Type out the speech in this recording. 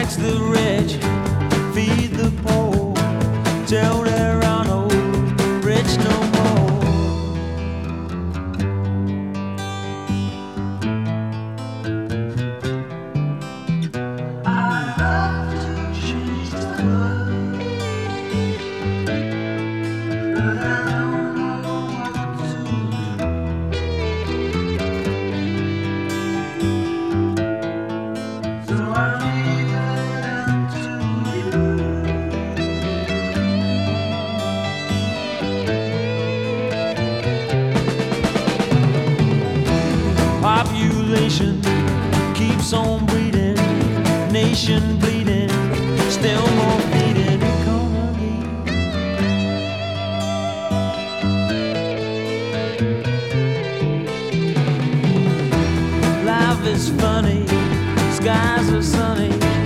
Tax the rich, feed the poor, till there are no rich no more. I love to change the world, but I don't know what to do. So I leave it up to you. Population keeps on breeding, nation bleeding, still more feeding economy. Life is funny, skies are sunny,